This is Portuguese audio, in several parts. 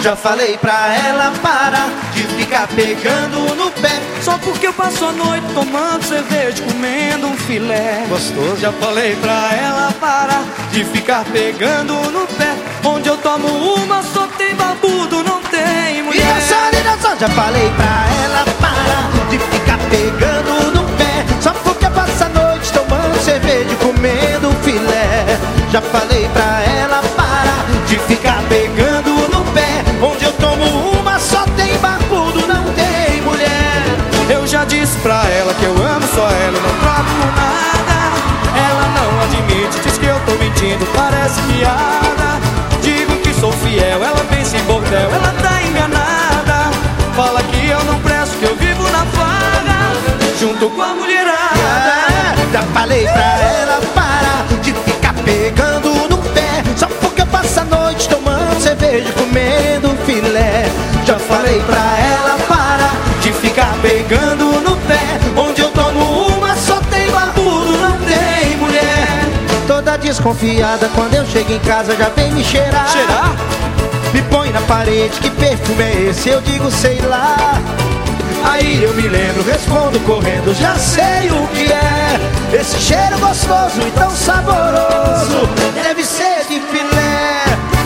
Já falei pra ela parar de ficar pegando no pé, só porque eu passo a noite tomando cerveja, comendo um filé. gostoso. Já falei pra ela parar de ficar pegando no pé, onde eu tomo uma só tem barbudo, não tem E mulher. só já falei pra ela parar de ficar pegando no pé, só porque passa a noite tomando cerveja e comendo filé. Já falei pra ela parar de ficar pegando no pé, onde eu tomo uma só tem barbudo, não tem mulher. Eu já disse pra ela que eu amo só ela, não troco por nada. Ela não admite, diz que eu tô mentindo, parece piada. Digo que sou fiel, ela pensa em bordel, ela tá enganada. Fala que eu não presto, que eu vivo na farra, junto com a mulherada. Já falei pra ela parar de ficar pegando no pé, só porque passa a noite tomando cerveja e comendo filé. Já falei pra ela parar de ficar pegando no pé, onde eu tomo uma só tem barbudo, não tem mulher. Toda desconfiada quando eu chego em casa já vem me cheirar. Cheirar? Me põe na parede, que perfume é esse? Eu digo sei lá. Aí eu me lembro, respondo correndo, já sei o que é. Esse cheiro gostoso e tão saboroso, deve ser de filé.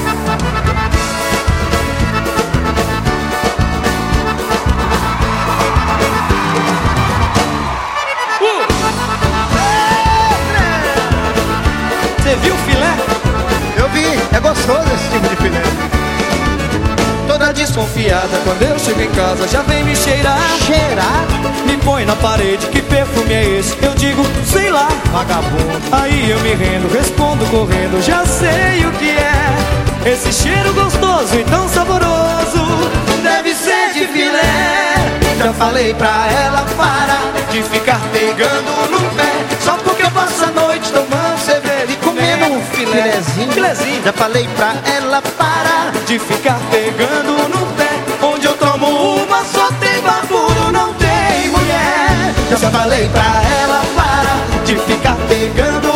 Você viu o filé? Eu vi, é gostoso esse tipo de filé. Toda desconfiada quando eu chego em casa já vem me cheirar. Cheirar? Me põe na parede, que perfume é esse? Eu digo, sei lá. Vagabundo. Aí eu me rendo, respondo correndo, já sei o que é. Esse cheiro gostoso e tão saboroso, Deve ser de filé. Já falei pra ela parar de ficar pegando no pé, só porque eu passo a noite tomando cerveja e comendo um filézinho. Filézinho. Já falei pra ela parar de ficar pegando no pé, onde eu tomo uma só tem barbudo, não tem mulher. Já falei pra ela parar de ficar pegando